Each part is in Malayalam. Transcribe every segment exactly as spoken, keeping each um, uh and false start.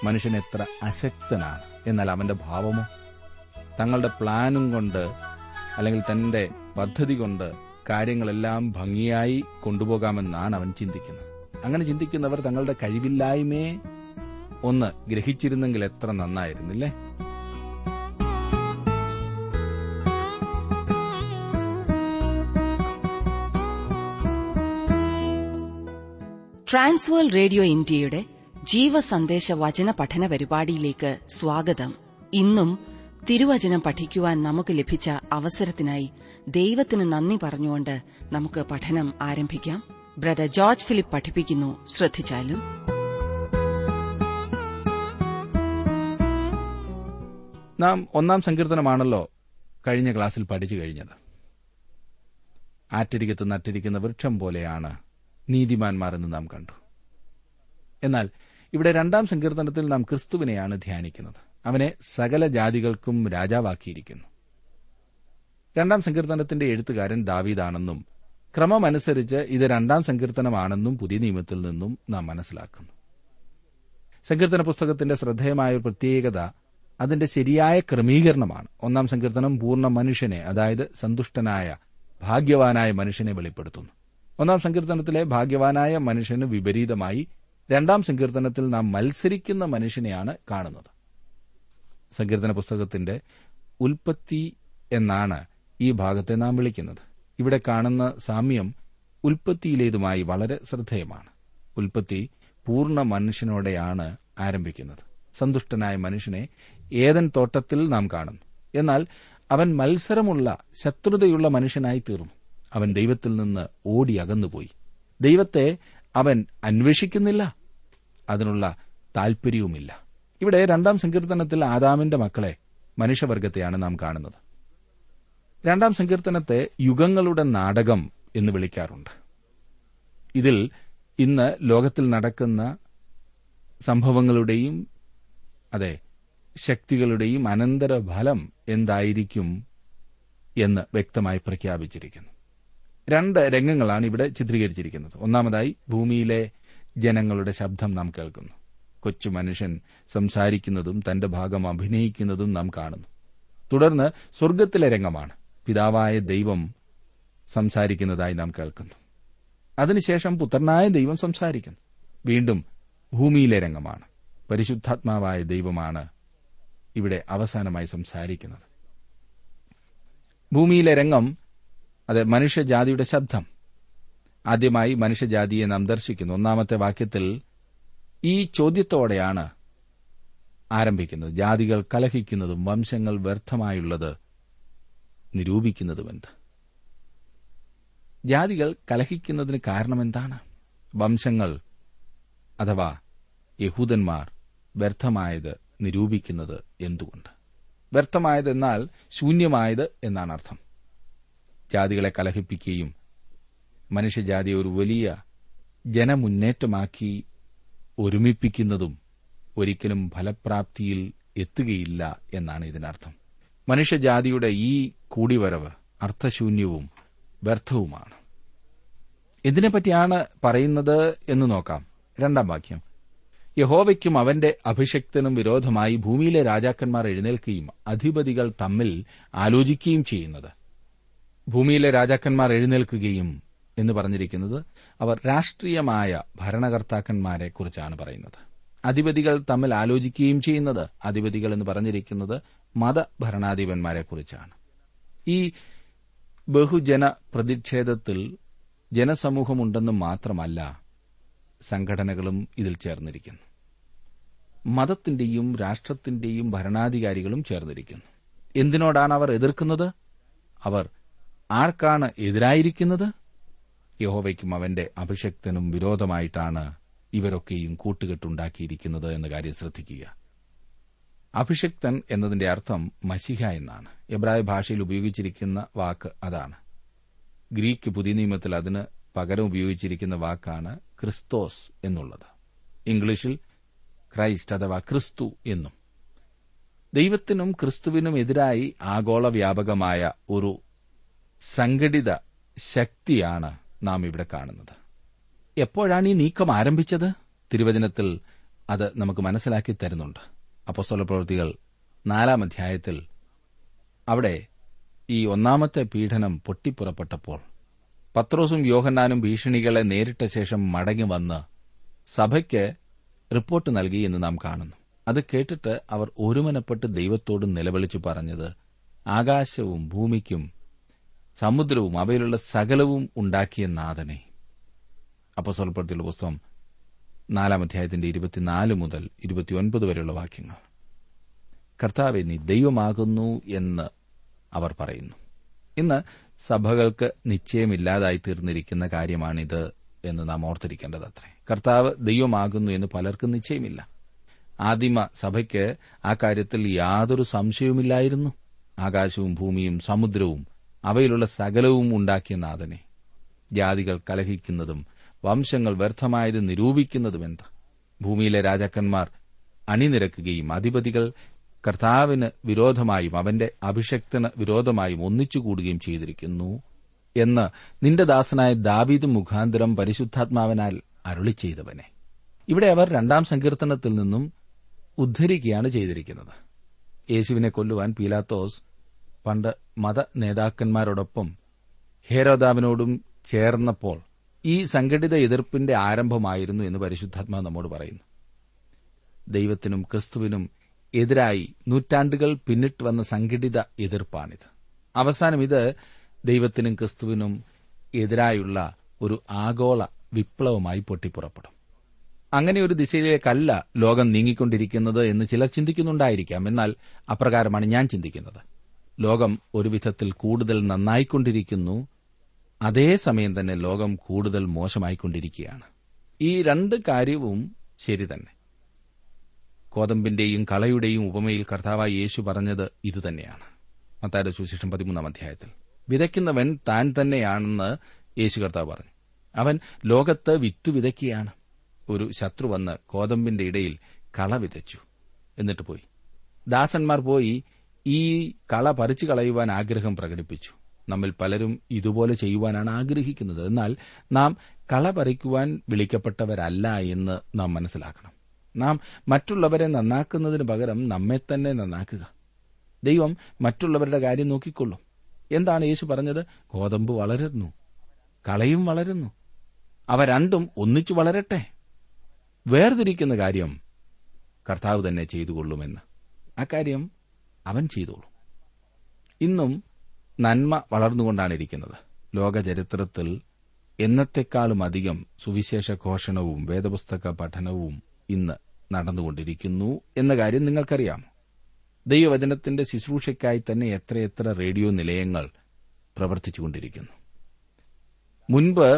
മനുഷ്യൻ എത്ര അശക്തനാണ്. എന്നാൽ അവന്റെ ഭാവമോ തങ്ങളുടെ പ്ലാനും കൊണ്ട് അല്ലെങ്കിൽ തന്റെ പദ്ധതി കൊണ്ട് കാര്യങ്ങളെല്ലാം ഭംഗിയായി കൊണ്ടുപോകാമെന്നാണ് അവൻ ചിന്തിക്കുന്നത്. അങ്ങനെ ചിന്തിക്കുന്നവർ തങ്ങളുടെ കഴിവില്ലായ്മയെ ഒന്ന് ഗ്രഹിച്ചിരുന്നെങ്കിൽ എത്ര നന്നായിരുന്നില്ലേ? ട്രാൻസ്വേൾഡ് റേഡിയോ ഇന്ത്യയുടെ ജീവസന്ദേശ വചന പഠന പരിപാടിയിലേക്ക് സ്വാഗതം. ഇന്നും തിരുവചനം പഠിക്കുവാൻ നമുക്ക് ലഭിച്ച അവസരത്തിനായി ദൈവത്തിന് നന്ദി പറഞ്ഞുകൊണ്ട് നമുക്ക് പഠനം ആരംഭിക്കാം. ബ്രദർ ജോർജ് ഫിലിപ്പ് പഠിപ്പിക്കുന്നു. ശ്രദ്ധിച്ചാലും. നാം ഒന്നാം സങ്കീർത്തനമാണല്ലോ കഴിഞ്ഞ ക്ലാസ്സിൽ പഠിച്ചു കഴിഞ്ഞത്. ആറ്റരികത്ത് നട്ടിരിക്കുന്ന വൃക്ഷം പോലെയാണ് നീതിമാന്മാർ എന്ന് നാം കണ്ടു. എന്നാൽ ഇവിടെ രണ്ടാം സങ്കീർത്തനത്തിൽ നാം ക്രിസ്തുവിനെയാണ് ധ്യാനിക്കുന്നത്. അവനെ സകല ജാതികൾക്കും രാജാവാക്കിയിരിക്കുന്നു. രണ്ടാം സങ്കീർത്തനത്തിന്റെ എഴുത്തുകാരൻ ദാവീദാണെന്നും ക്രമമനുസരിച്ച് ഇത് രണ്ടാം സങ്കീർത്തനമാണെന്നും പുതിയ നിയമത്തിൽ നിന്നും നാം മനസ്സിലാക്കുന്നു. സങ്കീർത്തന പുസ്തകത്തിന്റെ ശ്രദ്ധേയമായ ഒരു പ്രത്യേകത അതിന്റെ ശരിയായ ക്രമീകരണമാണ്. ഒന്നാം സങ്കീർത്തനം പൂർണ്ണ മനുഷ്യനെ, അതായത് സന്തുഷ്ടനായ ഭാഗ്യവാനായ മനുഷ്യനെ വെളിപ്പെടുത്തുന്നു. ഒന്നാം സങ്കീർത്തനത്തിലെ ഭാഗ്യവാനായ മനുഷ്യന് വിപരീതമായി രണ്ടാം സങ്കീർത്തനത്തിൽ നാം മത്സരിക്കുന്ന മനുഷ്യനെയാണ് കാണുന്നത്. സങ്കീർത്തന പുസ്തകത്തിന്റെ ഉൽപ്പത്തി എന്നാണ് ഈ ഭാഗത്തെ നാം വിളിക്കുന്നത്. ഇവിടെ കാണുന്ന സാമ്യം ഉൽപ്പത്തിയിലേതുമായി വളരെ ശ്രദ്ധേയമാണ്. ഉൽപ്പത്തി പൂർണ്ണ മനുഷ്യനോടെയാണ് ആരംഭിക്കുന്നത്. സന്തുഷ്ടനായ മനുഷ്യനെ ഏദൻ തോട്ടത്തിൽ നാം കാണുന്നു. എന്നാൽ അവൻ മത്സരമുള്ള, ശത്രുതയുള്ള മനുഷ്യനായി തീർന്നു. അവൻ ദൈവത്തിൽ നിന്ന് ഓടി അകന്നുപോയി. ദൈവത്തെ അവൻ അന്വേഷിക്കുന്നില്ല, അതിനുള്ള താൽപര്യവുമില്ല. ഇവിടെ രണ്ടാം സങ്കീർത്തനത്തിൽ ആദാമിന്റെ മക്കളെ, മനുഷ്യവർഗത്തെയാണ് നാം കാണുന്നത്. രണ്ടാം സങ്കീർത്തനത്തെ യുഗങ്ങളുടെ നാടകം എന്ന് വിളിക്കാറുണ്ട്. ഇതിൽ ഇന്ന് ലോകത്തിൽ നടക്കുന്ന സംഭവങ്ങളുടെയും അതെ ശക്തികളുടെയും അനന്തരഫലം എന്തായിരിക്കും എന്ന് വ്യക്തമായി പ്രഖ്യാപിച്ചിരിക്കുന്നു. രണ്ട് രംഗങ്ങളാണ് ഇവിടെ ചിത്രീകരിച്ചിരിക്കുന്നത്. ഒന്നാമതായി ഭൂമിയിലെ ജനങ്ങളുടെ ശബ്ദം നാം കേൾക്കുന്നു. കൊച്ചു മനുഷ്യൻ സംസാരിക്കുന്നതും തന്റെ ഭാഗം അഭിനയിക്കുന്നതും നാം കാണുന്നു. തുടർന്ന് സ്വർഗ്ഗത്തിലെ രംഗമാണ്. പിതാവായ ദൈവം സംസാരിക്കുന്നതായി നാം കേൾക്കുന്നു. അതിനുശേഷം പുത്രനായ ദൈവം സംസാരിക്കുന്നു. വീണ്ടും ഭൂമിയിലെ രംഗമാണ്. പരിശുദ്ധാത്മാവായ ദൈവമാണ് ഇവിടെ അവസാനമായി സംസാരിക്കുന്നത്. ഭൂമിയിലെ രംഗം, അത് മനുഷ്യജാതിയുടെ ശബ്ദം. ആദ്യമായി മനുഷ്യജാതിയെ നാം ദർശിക്കുന്നു. ഒന്നാമത്തെ വാക്യത്തിൽ ഈ ചോദ്യത്തോടെയാണ് ആരംഭിക്കുന്നത്: ജാതികൾ കലഹിക്കുന്നതും വംശങ്ങൾ വ്യർത്ഥമായുള്ളത് നിരൂപിക്കുന്നതുമെന്ത്? ജാതികൾ കലഹിക്കുന്നതിന് കാരണമെന്താണ്? വംശങ്ങൾ അഥവാ യഹൂദന്മാർ വ്യർത്ഥമായത് നിരൂപിക്കുന്നത് എന്തുകൊണ്ട്? വ്യർത്ഥമായതെന്നാൽ ശൂന്യമായത് എന്നാണ് അർത്ഥം. ജാതികളെ കലഹിപ്പിക്കുകയും മനുഷ്യജാതിയെ ഒരു വലിയ ജനമുന്നേറ്റമാക്കി ഒരുമിപ്പിക്കുന്നതും ഒരിക്കലും ഫലപ്രാപ്തിയിൽ എത്തുകയില്ല എന്നാണ് ഇതിനർത്ഥം. മനുഷ്യജാതിയുടെ ഈ കൂടിവരവ് അർത്ഥശൂന്യവും വ്യർത്ഥവുമാണ്. എന്തിനെപ്പറ്റിയാണ് പറയുന്നത് എന്ന് നോക്കാം. രണ്ടാം വാക്യം: യഹോവയ്ക്കും അവന്റെ അഭിഷിക്തനും വിരോധമായി ഭൂമിയിലെ രാജാക്കന്മാർ എഴുന്നേൽക്കുകയും അധിപതികൾ തമ്മിൽ ആലോചിക്കുകയും ചെയ്യുന്നത്. ഭൂമിയിലെ രാജാക്കന്മാർ എഴുന്നേൽക്കുകയും എന്ന് പറഞ്ഞിരിക്കുന്നത് അവർ രാഷ്ട്രീയമായ ഭരണകർത്താക്കന്മാരെക്കുറിച്ചാണ് പറയുന്നത്. അധിപതികൾ തമ്മിൽ ആലോചിക്കുകയും ചെയ്യുന്നത്, അധിപതികൾ എന്ന് പറഞ്ഞിരിക്കുന്നത് മതഭരണാധിപന്മാരെക്കുറിച്ചാണ്. ഈ ബഹുജന പ്രതിഷേധത്തിൽ ജനസമൂഹമുണ്ടെന്ന് മാത്രമല്ല, സംഘടനകളും ഇതിൽ ചേർന്നിരിക്കുന്നു. മതത്തിന്റെയും രാഷ്ട്രത്തിന്റെയും ഭരണാധികാരികളും ചേർന്നിരിക്കുന്നു. എന്തിനോടാണ് അവർ എതിർക്കുന്നത്? അവർ ആർക്കാണ് എതിരായിരിക്കുന്നത്? യഹോവയ്ക്കും അവന്റെ അഭിഷിക്തനും വിരോധമായിട്ടാണ് ഇവരൊക്കെയും കൂട്ടുകെട്ടുണ്ടാക്കിയിരിക്കുന്നത് എന്ന കാര്യം ശ്രദ്ധിക്കുക. അഭിഷിക്തൻ എന്നതിന്റെ അർത്ഥം മശിഹ എന്നാണ്. എബ്രായ ഭാഷയിൽ ഉപയോഗിച്ചിരിക്കുന്ന വാക്ക് അതാണ്. ഗ്രീക്ക് പുതിയ നിയമത്തിൽ അതിന് പകരം ഉപയോഗിച്ചിരിക്കുന്ന വാക്കാണ് ക്രിസ്തോസ് എന്നുള്ളത്. ഇംഗ്ലീഷിൽ ക്രൈസ്റ്റ് അഥവാ ക്രിസ്തു എന്നും. ദൈവത്തിനും ക്രിസ്തുവിനും എതിരായി ആഗോള വ്യാപകമായ ഒരു സംഘടിത ശക്തിയാണ് നാം ഇവിടെ കാണുന്നത്. എപ്പോഴാണ് ഈ നീക്കം ആരംഭിച്ചത്? തിരുവചനത്തിൽ അത് നമുക്ക് മനസ്സിലാക്കി തരുന്നുണ്ട്. അപ്പോസ്തലപ്രവൃത്തികൾ നാലാം അധ്യായത്തിൽ അവിടെ ഈ ഒന്നാമത്തെ പീഡനം പൊട്ടിപ്പുറപ്പെട്ടപ്പോൾ പത്രോസും യോഹന്നാനും ഭീഷണികളെ നേരിട്ട ശേഷം മടങ്ങി വന്ന് സഭയ്ക്ക് റിപ്പോർട്ട് നൽകി എന്ന് നാം കാണുന്നു. അത് കേട്ടിട്ട് അവർ ഒരുമനപ്പെട്ട് ദൈവത്തോട് നിലവിളിച്ചു പറഞ്ഞത്, ആകാശവും ഭൂമിക്കും സമുദ്രവും അവയിലുള്ള സകലവും ഉണ്ടാക്കിയ നാഥനെ. അപ്പോസ്തലപ്രവൃത്തികളുടെ പുസ്തകം നാലാം അധ്യായത്തിന്റെ ഇരുപത്തിനാല് മുതൽ ഇരുപത്തിയൊൻപത് വരെയുള്ള വാക്യങ്ങൾ. കർത്താവേ, നീ ദൈവമാകുന്നു എന്ന് അവർ പറയുന്നു. ഇന്ന് സഭകൾക്ക് നിശ്ചയമില്ലാതായി തീർന്നിരിക്കുന്ന കാര്യമാണിത് എന്ന് നാം ഓർത്തിരിക്കേണ്ടതത്രേ. കർത്താവ് ദൈവമാകുന്നു എന്ന് പലർക്കും നിശ്ചയമില്ല. ആദിമ സഭയ്ക്ക് ആ കാര്യത്തിൽ യാതൊരു സംശയവുമില്ലായിരുന്നു. ആകാശവും ഭൂമിയും സമുദ്രവും അവയിലുള്ള സകലവും ഉണ്ടാക്കിയ നാഥനെ. ജാതികൾ കലഹിക്കുന്നതും വംശങ്ങൾ വ്യർത്ഥമായത് നിരൂപിക്കുന്നതുമെന്ത്? ഭൂമിയിലെ രാജാക്കന്മാർ അണിനിരക്കുകയും അധിപതികൾ കർത്താവിന് വിരോധമായും അവന്റെ അഭിഷക്തന് വിരോധമായും ഒന്നിച്ചുകൂടുകയും ചെയ്തിരിക്കുന്നു എന്ന് നിന്റെ ദാസനായ ദാവീദ് മുഖാന്തരം പരിശുദ്ധാത്മാവിനാൽ അരുളി ചെയ്തവനെ. ഇവിടെ അവർ രണ്ടാം സങ്കീർത്തനത്തിൽ നിന്നും ഉദ്ധരിക്കുകയാണ് ചെയ്തിരിക്കുന്നത്. യേശുവിനെ കൊല്ലുവാൻ പീലാത്തോസ് പണ്ട് മത നേതാക്കന്മാരോടൊപ്പം ഹേരോദാവിനോടും ചേർന്നപ്പോൾ ഈ സംഘടിത എതിർപ്പിന്റെ ആരംഭമായിരുന്നു എന്ന് പരിശുദ്ധാത്മാവ് നമ്മോട് പറയുന്നു. ദൈവത്തിനും ക്രിസ്തുവിനും എതിരായി നൂറ്റാണ്ടുകൾ പിന്നിട്ട് വന്ന സംഘടിത എതിർപ്പാണിത്. അവസാനം ഇത് ദൈവത്തിനും ക്രിസ്തുവിനും എതിരായുള്ള ഒരു ആഗോള വിപ്ലവമായി പൊട്ടിപ്പുറപ്പെടും. അങ്ങനെ ഒരു ദിശയിലേക്കല്ല ലോകം നീങ്ങിക്കൊണ്ടിരിക്കുന്നത് എന്ന് ചിലർ ചിന്തിക്കുന്നുണ്ടായിരിക്കാം. എന്നാൽ അപ്രകാരമാണ് ഞാൻ ചിന്തിക്കുന്നത്. ലോകം ഒരു വിധത്തിൽ കൂടുതൽ നന്നായിക്കൊണ്ടിരിക്കുന്നു, അതേസമയം തന്നെ ലോകം കൂടുതൽ മോശമായിക്കൊണ്ടിരിക്കുകയാണ്. ഈ രണ്ട് കാര്യവും ശരി തന്നെ. കോതമ്പിന്റെയും കളയുടെയും ഉപമയിൽ കർത്താവായ യേശു പറഞ്ഞത് ഇതുതന്നെയാണ്. മത്തായിയുടെ സുവിശേഷം പതിമൂന്നാം അധ്യായത്തിൽ വിതയ്ക്കുന്നവൻ താൻ തന്നെയാണെന്ന് യേശു കർത്താവ് പറഞ്ഞു. അവൻ ലോകത്ത് വിത്തു വിതയ്ക്കുകയാണ്. ഒരു ശത്രു വന്ന് കോതമ്പിന്റെ ഇടയിൽ കള വിതച്ചു, എന്നിട്ട് പോയി. ദാസന്മാർ പോയി ഈ കള പറിച്ചു കളയുവാൻ ആഗ്രഹം പ്രകടിപ്പിച്ചു. നമ്മിൽ പലരും ഇതുപോലെ ചെയ്യുവാനാണ് ആഗ്രഹിക്കുന്നത്. എന്നാൽ നാം കള പറിക്കുവാൻ വിളിക്കപ്പെട്ടവരല്ല എന്ന് നാം മനസ്സിലാക്കണം. നാം മറ്റുള്ളവരെ നന്നാക്കുന്നതിന് പകരം നമ്മെ തന്നെ നന്നാക്കുക. ദൈവം മറ്റുള്ളവരുടെ കാര്യം നോക്കിക്കൊള്ളും. എന്താണ് യേശു പറഞ്ഞത്? ഗോതമ്പ് വളരുന്നു, കളയും വളരുന്നു, അവ രണ്ടും ഒന്നിച്ചു വളരട്ടെ. വേർതിരിക്കുന്ന കാര്യം കർത്താവ് തന്നെ ചെയ്തുകൊള്ളുമെന്ന്. അക്കാര്യം അവൻ ചെയ്തോളും. ഇന്നും നന്മ വളർന്നുകൊണ്ടാണിരിക്കുന്നത്. ലോകചരിത്രത്തിൽ എന്നത്തെക്കാളും അധികം സുവിശേഷ ഘോഷണവും വേദപുസ്തക പഠനവും ഇന്ന് നടന്നുകൊണ്ടിരിക്കുന്നു എന്ന കാര്യം നിങ്ങൾക്കറിയാം. ദൈവവചനത്തിന്റെ ശുശ്രൂഷയ്ക്കായി തന്നെ എത്രയെത്ര റേഡിയോ നിലയങ്ങൾ പ്രവർത്തിച്ചുകൊണ്ടിരിക്കുന്നു. മുൻപ്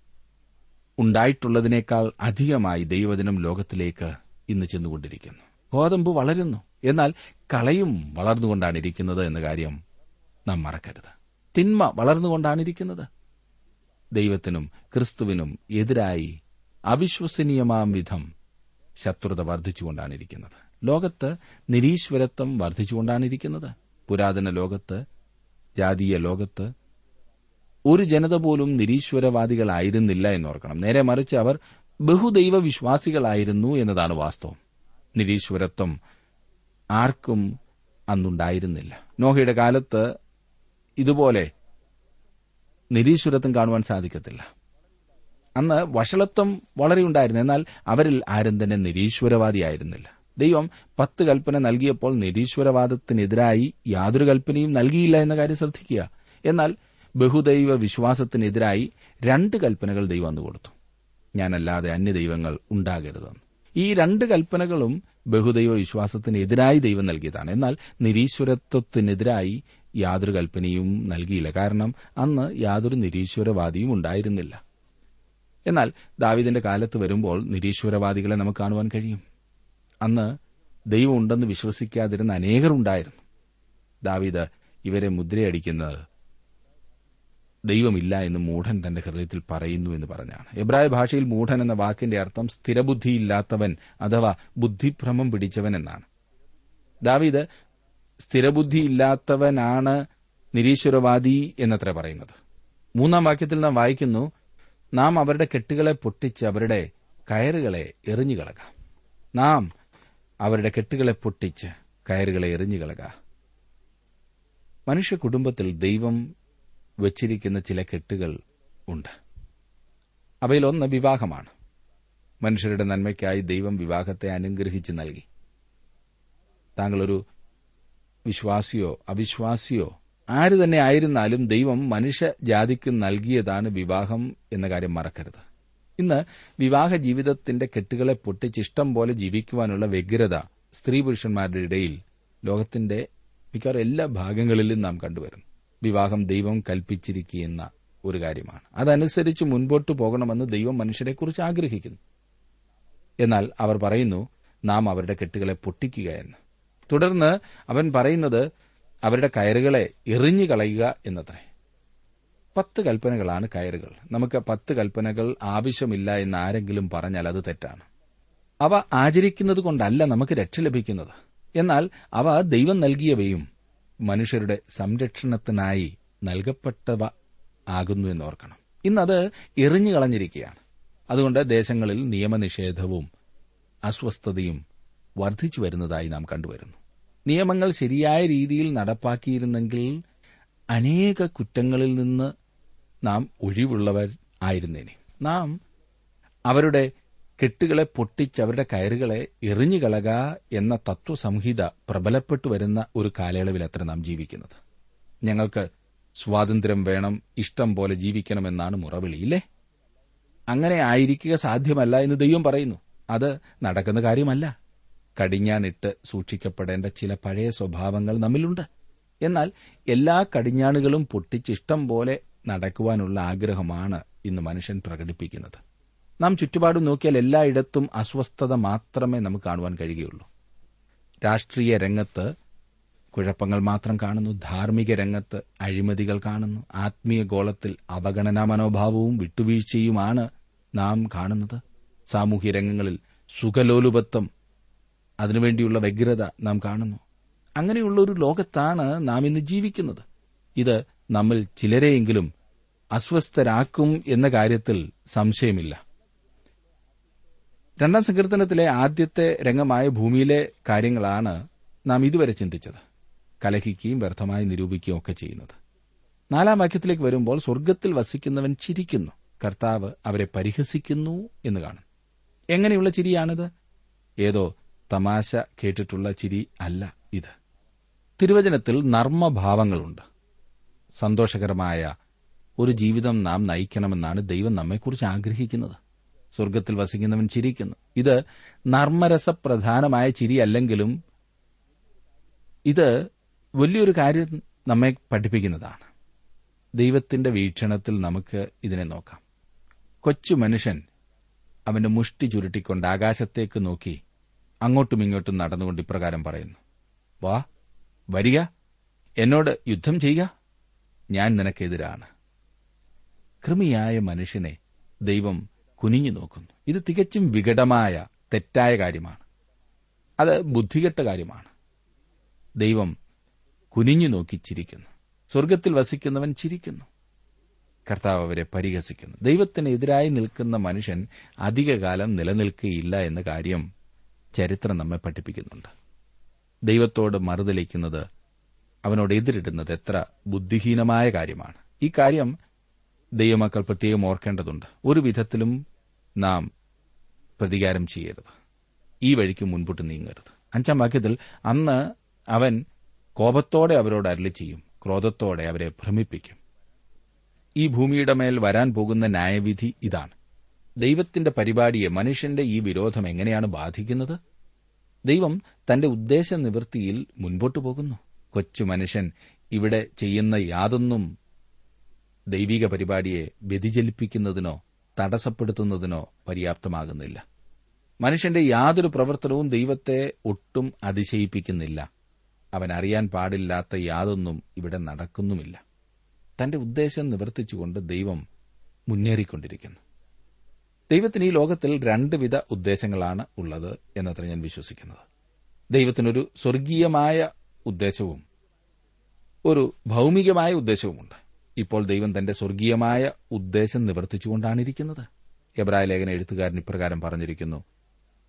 ഉണ്ടായിട്ടുള്ളതിനേക്കാൾ അധികമായി ദൈവവചനം ലോകത്തിലേക്ക് ഇന്ന് ചെന്നുകൊണ്ടിരിക്കുന്നു. ഗോതമ്പ് വളരുന്നു, എന്നാൽ കളയും വളർന്നുകൊണ്ടാണിരിക്കുന്നത് എന്ന കാര്യം നാം മറക്കരുത്. തിന്മ വളർന്നുകൊണ്ടാണിരിക്കുന്നത്. ദൈവത്തിനും ക്രിസ്തുവിനും എതിരായി അവിശ്വസനീയമാം വിധം ശത്രുത വർദ്ധിച്ചുകൊണ്ടാണിരിക്കുന്നത്. ലോകത്ത് നിരീശ്വരത്വം വർദ്ധിച്ചുകൊണ്ടാണിരിക്കുന്നത്. പുരാതന ലോകത്ത്, ജാതീയ ലോകത്ത് ഒരു ജനത പോലും നിരീശ്വരവാദികളായിരുന്നില്ല എന്നോർക്കണം. നേരെ മറിച്ച് അവർ ബഹുദൈവ വിശ്വാസികളായിരുന്നു എന്നതാണ് വാസ്തവം. നിരീശ്വരത്വം ആർക്കും അന്നുണ്ടായിരുന്നില്ല. നോഹയുടെ കാലത്ത് ഇതുപോലെ നിരീശ്വരത്വം കാണുവാൻ സാധിക്കത്തില്ല. അന്ന് വഷളത്വം വളരെ ഉണ്ടായിരുന്നു. എന്നാൽ അവരിൽ ആരും തന്നെ നിരീശ്വരവാദിയായിരുന്നില്ല. ദൈവം പത്ത് കൽപ്പന നൽകിയപ്പോൾ നിരീശ്വരവാദത്തിനെതിരായി യാതൊരു കൽപ്പനയും നൽകിയില്ല എന്ന കാര്യം ശ്രദ്ധിക്കുക. എന്നാൽ ബഹുദൈവ വിശ്വാസത്തിനെതിരായി രണ്ട് കൽപ്പനകൾ ദൈവം അന്ന് കൊടുത്തു. ഞാനല്ലാതെ അന്യദൈവങ്ങൾ ഉണ്ടാകരുതെന്ന്. ഈ രണ്ട് കൽപ്പനകളും ബഹുദൈവ വിശ്വാസത്തിനെതിരായി ദൈവം നൽകിയതാണ്. എന്നാൽ നിരീശ്വരത്വത്തിനെതിരായി യാതൊരു കൽപ്പനയും നൽകിയില്ല. കാരണം അന്ന് യാതൊരു നിരീശ്വരവാദിയും ഉണ്ടായിരുന്നില്ല. എന്നാൽ ദാവീദിന്റെ കാലത്ത് വരുമ്പോൾ നിരീശ്വരവാദികളെ നമുക്ക് കാണുവാൻ കഴിയും. അന്ന് ദൈവം ഉണ്ടെന്ന് വിശ്വസിക്കാതിരുന്ന അനേകർ ഉണ്ടായിരുന്നു. ദാവീദ് ഇവരെ മുദ്രയടിക്കുന്നത് ദൈവമില്ല എന്ന് മൂഢൻ തന്റെ ഹൃദയത്തിൽ പറയുന്നു എന്ന് പറഞ്ഞാണ്. എബ്രായ ഭാഷയിൽ മൂഢൻ എന്ന വാക്കിന്റെ അർത്ഥം സ്ഥിരബുദ്ധിയില്ലാത്തവൻ അഥവാ ബുദ്ധിഭ്രമം പിടിച്ചവൻ എന്നാണ്. ദാവീദ് സ്ഥിരബുദ്ധിയില്ലാത്തവനാണ് നിരീശ്വരവാദി എന്നത്ര പറയുന്നത്. മൂന്നാം വാക്യത്തിൽ നാം വായിക്കുന്നു, നാം അവരുടെ കെട്ടുകളെ പൊട്ടിച്ച് അവരുടെ കയറുകളെ എറിഞ്ഞുകളകാം. നാം അവരുടെ കെട്ടുകളെ പൊട്ടിച്ച് കയറുകളെ എറിഞ്ഞുകളക. മനുഷ്യ കുടുംബത്തിൽ ദൈവം വച്ചിരിക്കുന്ന ചില കെട്ടുകൾ ഉണ്ട്. അവയിലൊന്ന് വിവാഹമാണ്. മനുഷ്യരുടെ നന്മയ്ക്കായി ദൈവം വിവാഹത്തെ അനുഗ്രഹിച്ച് നൽകി. താങ്കളൊരു വിശ്വാസിയോ അവിശ്വാസിയോ ആര് തന്നെ ആയിരുന്നാലും ദൈവം മനുഷ്യജാതിക്ക് നൽകിയതാണ് വിവാഹം എന്ന കാര്യം മറക്കരുത്. ഇന്ന് വിവാഹ ജീവിതത്തിന്റെ കെട്ടുകളെ പൊട്ടിച്ച് ഇഷ്ടം പോലെ ജീവിക്കുവാനുള്ള വ്യഗ്രത സ്ത്രീ പുരുഷന്മാരുടെ ഇടയിൽ ലോകത്തിന്റെ മിക്കവാറും എല്ലാ ഭാഗങ്ങളിലും നാം കണ്ടുവരുന്നു. വിവാഹം ദൈവം കൽപ്പിച്ചിരിക്കുന്ന ഒരു കാര്യമാണ്. അതനുസരിച്ച് മുൻപോട്ടു പോകണമെന്ന് ദൈവം മനുഷ്യരെക്കുറിച്ച് ആഗ്രഹിക്കുന്നു. എന്നാൽ അവർ പറയുന്നു, നാം അവരുടെ കെട്ടുകളെ പൊട്ടിക്കുക എന്ന്. തുടർന്ന് അവൻ പറയുന്നത് അവരുടെ കയറുകളെ എറിഞ്ഞു കളയുക എന്നത്രേ. പത്ത് കൽപ്പനകളാണ് കയറുകൾ. നമുക്ക് പത്ത് കൽപ്പനകൾ ആവശ്യമില്ല എന്ന് ആരെങ്കിലും പറഞ്ഞാൽ അത് തെറ്റാണ്. അവ ആചരിക്കുന്നത് കൊണ്ടല്ല നമുക്ക് രക്ഷ ലഭിക്കുന്നത്. എന്നാൽ അവ ദൈവം നൽകിയവയും മനുഷ്യരുടെ സംരക്ഷണത്തിനായി നൽകപ്പെട്ടവ ആകുന്നു എന്നോർക്കണം. ഇന്നത് എറിഞ്ഞു കളഞ്ഞിരിക്കുകയാണ്. അതുകൊണ്ട് ദേശങ്ങളിൽ നിയമനിഷേധവും അസ്വസ്ഥതയും വർദ്ധിച്ചു വരുന്നതായി നാം കണ്ടുവരുന്നു. നിയമങ്ങൾ ശരിയായ രീതിയിൽ നടപ്പാക്കിയിരുന്നെങ്കിൽ അനേക കുറ്റങ്ങളിൽ നിന്ന് നാം ഒഴിവുള്ളവർ ആയിരുന്നേനെ. നാം അവരുടെ കെട്ടുകളെ പൊട്ടിച്ച് അവരുടെ കയറുകളെ എറിഞ്ഞുകളക എന്ന തത്വസംഹിത പ്രബലപ്പെട്ടു വരുന്ന ഒരു കാലയളവിലത്ര നാം ജീവിക്കുന്നത്. ഞങ്ങൾക്ക് സ്വാതന്ത്ര്യം വേണം, ഇഷ്ടം പോലെ ജീവിക്കണമെന്നാണ് മുറവിളിയില്ലേ? അങ്ങനെ ആയിരിക്കുക സാധ്യമല്ല എന്ന് ദൈവം പറയുന്നു. അത് നടക്കുന്ന കാര്യമല്ല. കടിഞ്ഞാണിട്ട് സൂക്ഷിക്കപ്പെടേണ്ട ചില പഴയ സ്വഭാവങ്ങൾ നമ്മിലുണ്ട്. എന്നാൽ എല്ലാ കടിഞ്ഞാണുകളും പൊട്ടിച്ച് ഇഷ്ടം പോലെ നടക്കുവാനുള്ള ആഗ്രഹമാണ് ഇന്ന് മനുഷ്യൻ പ്രകടിപ്പിക്കുന്നത്. നാം ചുറ്റുപാടും നോക്കിയാൽ എല്ലായിടത്തും അസ്വസ്ഥത മാത്രമേ നമുക്ക് കാണുവാൻ കഴിയുകയുള്ളൂ. രാഷ്ട്രീയ രംഗത്ത് കുഴപ്പങ്ങൾ മാത്രം കാണുന്നു. ധാർമ്മിക രംഗത്ത് അഴിമതികൾ കാണുന്നു. ആത്മീയ ഗോളത്തിൽ അവഗണനാ മനോഭാവവും വിട്ടുവീഴ്ചയുമാണ് നാം കാണുന്നത്. സാമൂഹ്യ രംഗങ്ങളിൽ സുഖലോലുപത്വം, അതിനുവേണ്ടിയുള്ള വ്യഗ്രത നാം കാണുന്നു. അങ്ങനെയുള്ള ഒരു ലോകത്താണ് നാം ഇന്ന് ജീവിക്കുന്നത്. ഇത് നമ്മിൽ ചിലരെയെങ്കിലും അസ്വസ്ഥരാക്കും എന്ന കാര്യത്തിൽ സംശയമില്ല. രണ്ടാം സങ്കീർത്തനത്തിലെ ആദ്യത്തെ രംഗമായ ഭൂമിയിലെ കാര്യങ്ങളാണ് നാം ഇതുവരെ ചിന്തിച്ചത്. കലഹിക്കുകയും വ്യർത്ഥമായി നിരൂപിക്കുകയും ഒക്കെ ചെയ്യുന്നത്. നാലാം വാക്യത്തിലേക്ക് വരുമ്പോൾ സ്വർഗ്ഗത്തിൽ വസിക്കുന്നവൻ ചിരിക്കുന്നു, കർത്താവ് അവരെ പരിഹസിക്കുന്നു എന്ന് കാണും. എങ്ങനെയുള്ള ചിരിയാണിത്? ഏതോ തമാശ കേട്ടിട്ടുള്ള ചിരി അല്ല ഇത്. തിരുവചനത്തിൽ നർമ്മഭാവങ്ങളുണ്ട്. സന്തോഷകരമായ ഒരു ജീവിതം നാം നയിക്കണമെന്നാണ് ദൈവം നമ്മെക്കുറിച്ച് ആഗ്രഹിക്കുന്നത്. സ്വർഗ്ഗത്തിൽ വസിക്കുന്നവൻ ചിരിക്കുന്നു. ഇത് നർമ്മരസപ്രധാനമായ ചിരിയല്ലെങ്കിലും ഇത് വലിയൊരു കാര്യം നമ്മെ പഠിപ്പിക്കുന്നതാണ്. ദൈവത്തിന്റെ വീക്ഷണത്തിൽ നമുക്ക് ഇതിനെ നോക്കാം. കൊച്ചു മനുഷ്യൻ അവന്റെ മുഷ്ടി ചുരുട്ടിക്കൊണ്ട് ആകാശത്തേക്ക് നോക്കി അങ്ങോട്ടും ഇങ്ങോട്ടും നടന്നുകൊണ്ട് ഇപ്രകാരം പറയുന്നു, വാ, വരിക, എന്നോട് യുദ്ധം ചെയ്യുക, ഞാൻ നിനക്കെതിരാണ്. കൃമിയായ മനുഷ്യനെ ദൈവം കുനിഞ്ഞു നോക്കുന്നു. ഇത് തികച്ചും വികടമായ തെറ്റായ കാര്യമാണ്. അത് ബുദ്ധികെട്ട കാര്യമാണ്. ദൈവം കുനിഞ്ഞു നോക്കി ചിരിക്കുന്നു. സ്വർഗ്ഗത്തിൽ വസിക്കുന്നവൻ ചിരിക്കുന്നു. കർത്താവ് അവരെ പരിഹസിക്കുന്നു. ദൈവത്തിനെതിരായി നിൽക്കുന്ന മനുഷ്യൻ അധികകാലം നിലനിൽക്കുകയില്ല എന്ന കാര്യം ചരിത്രം നമ്മെ പഠിപ്പിക്കുന്നുണ്ട്. ദൈവത്തോട് മറുതലിക്കുന്നത്, അവനോട് എതിരിടുന്നത് എത്ര ബുദ്ധിഹീനമായ കാര്യമാണ്. ഈ കാര്യം ദൈവമക്കൾ പ്രത്യേകം ഓർക്കേണ്ടതുണ്ട്. ഒരു വിധത്തിലും നാം പ്രതികാരം ചെയ്യരുത്. ഈ വഴിക്ക് മുൻപോട്ട് നീങ്ങരുത്. അഞ്ചാം വാക്യത്തിൽ, അന്ന് അവൻ കോപത്തോടെ അവരോട് അരുളി ചെയ്യും, ക്രോധത്തോടെ അവരെ ഭ്രമിപ്പിക്കും. ഈ ഭൂമിയുടെ മേൽ വരാൻ പോകുന്ന ന്യായവിധി ഇതാണ്. ദൈവത്തിന്റെ പരിപാടിയെ മനുഷ്യന്റെ ഈ വിരോധം എങ്ങനെയാണ് ബാധിക്കുന്നത്? ദൈവം തന്റെ ഉദ്ദേശ നിവൃത്തിയിൽ മുൻപോട്ടു പോകുന്നു. കൊച്ചു മനുഷ്യൻ ഇവിടെ ചെയ്യുന്ന യാതൊന്നും ദൈവിക പരിപാടിയെ വ്യതിചലിപ്പിക്കുന്നതിനോ തടസ്സപ്പെടുത്തുന്നതിനോ പര്യാപ്തമാകുന്നില്ല. മനുഷ്യന്റെ യാതൊരു പ്രവർത്തനവും ദൈവത്തെ ഒട്ടും അതിശയിപ്പിക്കുന്നില്ല. അവൻ അറിയാൻ പാടില്ലാത്ത യാതൊന്നും ഇവിടെ നടക്കുന്നുമില്ല. തന്റെ ഉദ്ദേശം നിവർത്തിച്ചുകൊണ്ട് ദൈവം മുന്നേറിക്കൊണ്ടിരിക്കുന്നു. ദൈവത്തിന് ഈ ലോകത്തിൽ രണ്ട് വിധ ഉദ്ദേശങ്ങളാണ് ഉള്ളത് എന്നത്ര ഞാൻ വിശ്വസിക്കുന്നത്. ദൈവത്തിനൊരു സ്വർഗീയമായ ഉദ്ദേശവും ഒരു ഭൌമികമായ ഉദ്ദേശവുമുണ്ട്. ഇപ്പോൾ ദൈവം തന്റെ സ്വർഗീയമായ ഉദ്ദേശം നിവർത്തിച്ചുകൊണ്ടാണ് ഇരിക്കുന്നത്. എബ്രായ ലേഖന എഴുത്തുകാരൻ ഇപ്രകാരം പറഞ്ഞിരിക്കുന്നു,